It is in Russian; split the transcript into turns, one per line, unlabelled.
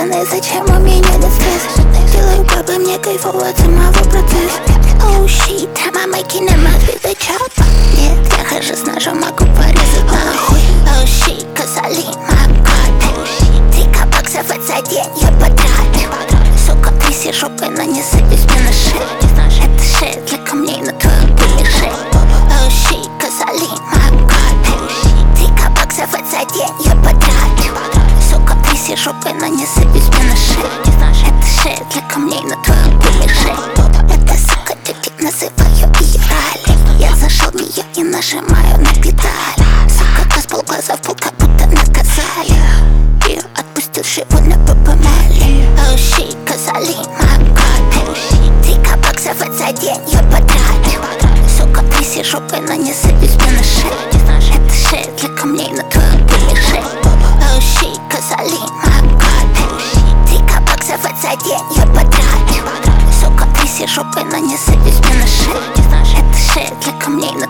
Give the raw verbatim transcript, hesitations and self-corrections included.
стороны, зачем у меня нет стресса? Делаю бабы, мне кайфово от самого процесса. Oh shit, I'm making a mess with the chopper. Нет, я хожу с ножом, могу порезать нахуй. Oh shit, cause I leave my God. Тика баксов за день я потрачу. Сука, тряси жопой, но не садись мне на шею. Это шея для камней на твоем пылеше. Oh shit, cause I leave my God. Тика баксов за день я потрачу. Сука, тряси жопой, но не садись мне на шею. Это шея для камней на твоем пылеше. Это сука, тетя, называю ее ралли. Я зашел в нее и нажимаю на педали. Сука, газ полглаза в пол, как будто наказали. Ее отпустил живот на попомали. Oh shit, cause I leave my God. Тика баксов за день я потрачу. Сука, тряси жопой, но не садись мне на шею. Это шея для камней на твоем пылеше. Oh shit, cause I leave my God. Тика баксов за день я потрачу. Сука, тряси жопой, но не садись мне на шею. Это шея для камней на